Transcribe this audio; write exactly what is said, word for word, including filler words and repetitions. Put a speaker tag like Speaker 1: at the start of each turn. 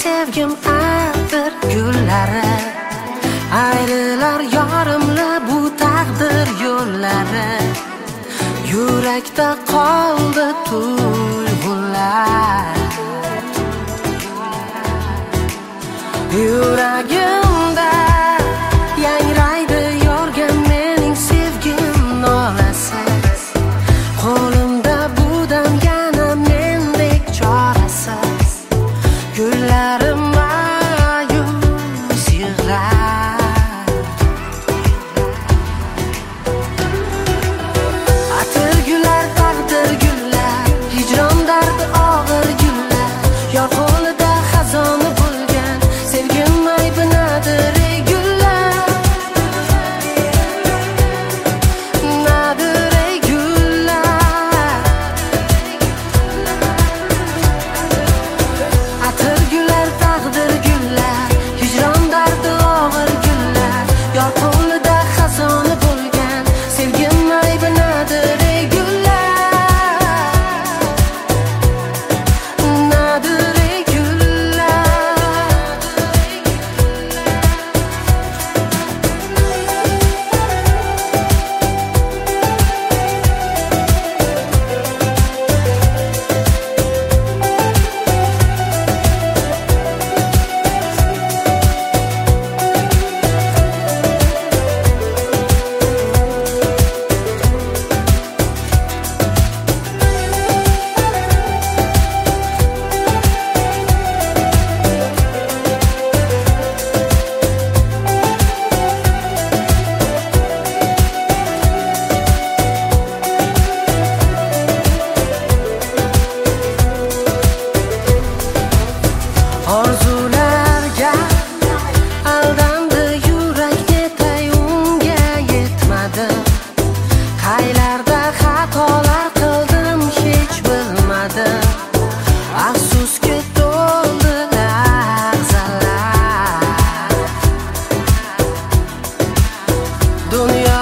Speaker 1: sevgim atir gullari, ayrilar yorimla bu taqdir yo'llari. Yurakda qoldi tuyg'ular, yuragimda yangraydi yorgan mening sevgim nolasi. Qo'limda bu dam yana mendek chorasiz, gullarim ma'yus yig'lar. Atir gullar, taqdir gullar, hijron dardi og'ir gullar. Yor qo'lida xazona bo'lgan sevgim aybi nadir ey gullar, nadir ey gullar. Atir gullar, taqdir gullar, hijron dardi og'ir gullar. Yor qo'lida xazona bo'lgan sevgim aybi nadir ey gullar, nadir ey gullar. Orzularga aldandi yurak, netay unga yetmadi. Qaylarda xatolar qildim hech bilmadim. Afsuski to'ldi lahzalar, dunyo